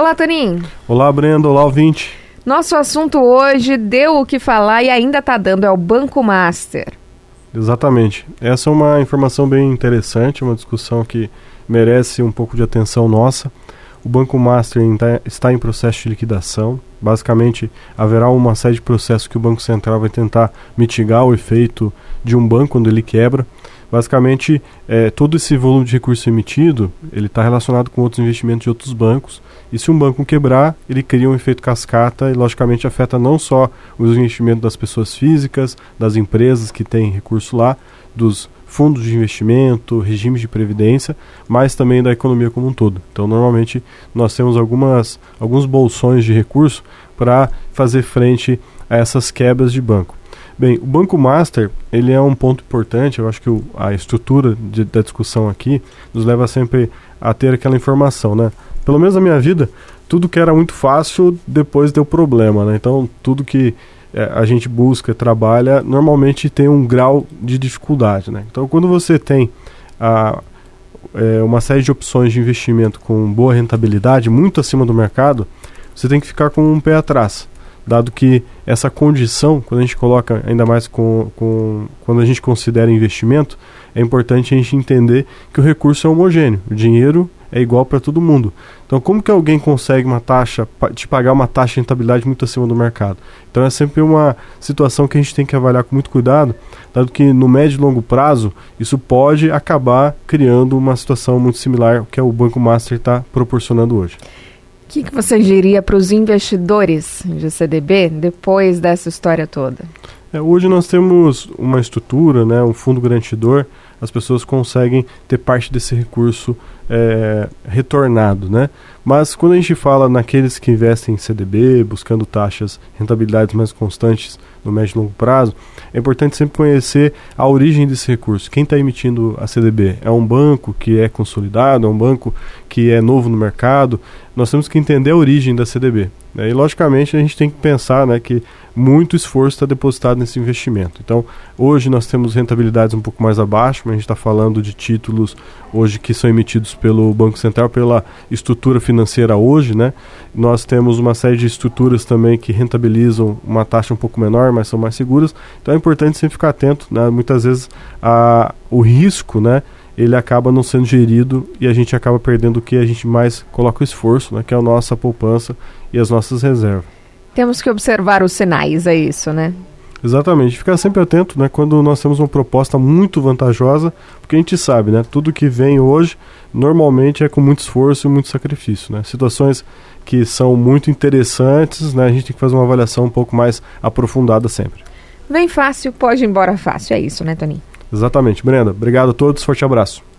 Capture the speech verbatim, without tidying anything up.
Olá, Toninho. Olá, Brenda. Olá, ouvinte. Nosso assunto hoje deu o que falar e ainda está dando, é o Banco Master. Exatamente. Essa é uma informação bem interessante, uma discussão que merece um pouco de atenção nossa. O Banco Master está em processo de liquidação. Basicamente, haverá uma série de processos que o Banco Central vai tentar mitigar o efeito de um banco quando ele quebra. Basicamente, é, todo esse volume de recurso emitido, ele está relacionado com outros investimentos de outros bancos. E se um banco quebrar, ele cria um efeito cascata e, logicamente, afeta não só os investimentos das pessoas físicas, das empresas que têm recurso lá, dos fundos de investimento, regimes de previdência, mas também da economia como um todo. Então, normalmente, nós temos algumas, alguns bolsões de recurso para fazer frente a essas quebras de banco. Bem, o Banco Master, ele é um ponto importante. Eu acho que o, a estrutura de, da discussão aqui nos leva sempre a ter aquela informação, né? Pelo menos na minha vida, tudo que era muito fácil, depois deu problema, né? Então, tudo que é, a gente busca, trabalha, normalmente tem um grau de dificuldade, né? Então, quando você tem a, é, uma série de opções de investimento com boa rentabilidade, muito acima do mercado, você tem que ficar com um pé atrás. Dado que essa condição, quando a gente coloca, ainda mais com, com, quando a gente considera investimento, é importante a gente entender que o recurso é homogêneo, o dinheiro é igual para todo mundo. Então, como que alguém consegue uma taxa, te pagar uma taxa de rentabilidade muito acima do mercado? Então, é sempre uma situação que a gente tem que avaliar com muito cuidado, dado que no médio e longo prazo, isso pode acabar criando uma situação muito similar ao que o Banco Master está proporcionando hoje. O que, que você diria para os investidores de C D B depois dessa história toda? É, hoje nós temos uma estrutura, né, um fundo garantidor, as pessoas conseguem ter parte desse recurso é, retornado, né? Mas quando a gente fala naqueles que investem em C D B, buscando taxas, rentabilidades mais constantes no médio e longo prazo, é importante sempre conhecer a origem desse recurso. Quem está emitindo a C D B? É um banco que é consolidado? É um banco que é novo no mercado? Nós temos que entender a origem da C D B. Né? E, logicamente, a gente tem que pensar, né, que muito esforço está depositado nesse investimento. Então, hoje nós temos rentabilidades um pouco mais abaixo, mas a gente está falando de títulos hoje que são emitidos pelo Banco Central, pela estrutura financeira hoje, né? Nós temos uma série de estruturas também que rentabilizam uma taxa um pouco menor, mas são mais seguras. Então é importante sempre ficar atento, né? Muitas vezes a, o risco, né, ele acaba não sendo gerido e a gente acaba perdendo o que a gente mais coloca o esforço, né, que é a nossa poupança e as nossas reservas. Temos que observar os sinais, é isso, né? Exatamente, ficar sempre atento, né, quando nós temos uma proposta muito vantajosa, porque a gente sabe, né, tudo que vem hoje normalmente é com muito esforço e muito sacrifício, né? Situações que são muito interessantes, né, a gente tem que fazer uma avaliação um pouco mais aprofundada sempre. Vem fácil, pode ir embora fácil, é isso, né, Toninho? Exatamente, Brenda. Obrigado a todos, forte abraço.